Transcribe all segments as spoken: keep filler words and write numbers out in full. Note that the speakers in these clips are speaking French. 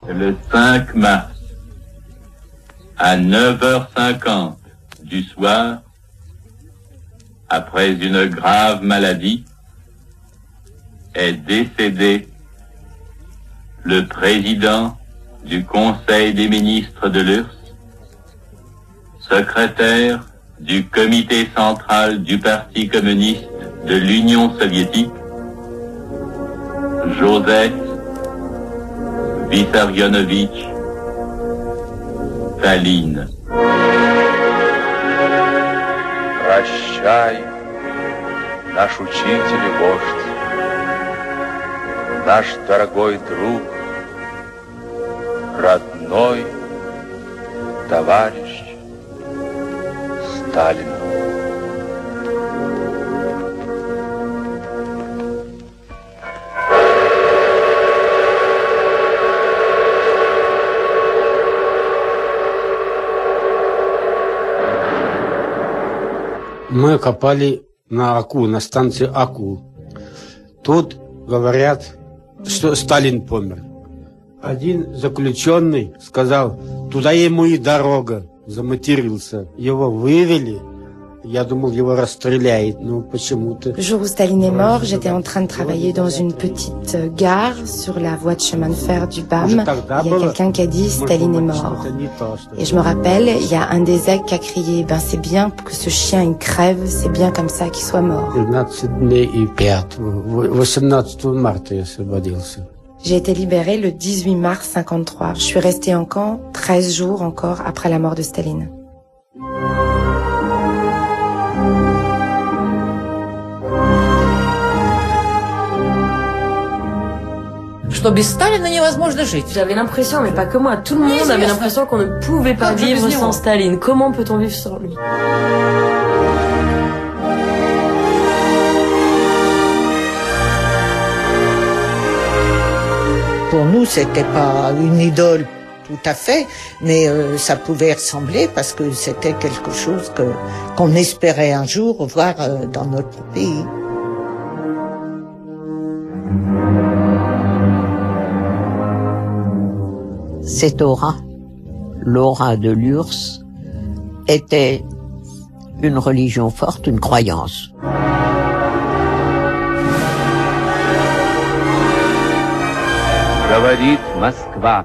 Le cinq mars, à neuf heures cinquante du soir, après une grave maladie, est décédé le président du Conseil des ministres de l'U R S S, secrétaire du comité central du Parti communiste de l'Union soviétique, Joseph Vissarionovitch Staline. Прощай, наш учитель и вождь, наш дорогой друг, родной товарищ Сталин. Мы копали на Аку, на станции Аку. Тут говорят, что Сталин помер. Один заключенный сказал, туда ему и дорога, заматерился. Его вывели. Я думал, его расстреляют, но почему-то... Le jour où Staline est mort, j'étais en train de travailler dans une petite gare sur la voie de chemin de fer du B A M. Il y a quelqu'un qui a dit Staline est mort. Et je me rappelle, il y a un des aigles qui a crié, ben c'est bien que ce chien il crève, c'est bien comme ça qu'il soit mort. J'ai été libérée le dix-huit mars cinquante-trois. Je suis restée en camp treize jours encore après la mort de Staline. Что без Сталина невозможно жить. J'avais l'impression, mais pas que moi, tout le monde avait l'impression qu'on ne pouvait pas vivre sans Staline. Comment peut-on vivre sans lui? Pour nous, c'était pas une idole tout à fait, mais euh, ça pouvait ressembler parce que c'était quelque chose que qu'on espérait un jour voir euh, dans notre pays. Cette aura, l'aura de l'U R S S, était une religion forte, une croyance. Говорит Москва.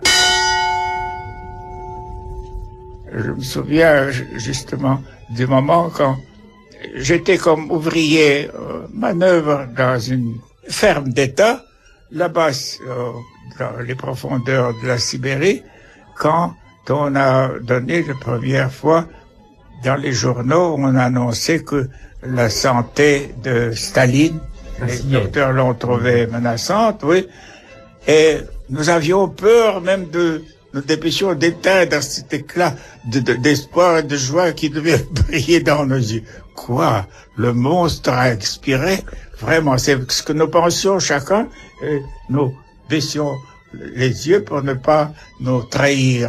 Je me souviens justement du moment quand j'étais comme ouvrier euh, manœuvre dans une ferme d'État, là-bas euh, dans les profondeurs de la Sibérie, quand on a donné la première fois dans les journaux, on a annoncé que la santé de Staline, les docteurs l'ont trouvée menaçante, oui, et nous avions peur même de, nous dépêchions d'éteindre cet éclat de, de, d'espoir et de joie qui devait briller dans nos yeux. Quoi? Le monstre a expiré? Vraiment, c'est ce que nous pensions chacun, et nous baissions les yeux pour ne pas nous trahir.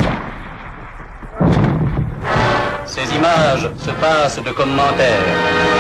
Ces images se passent de commentaires.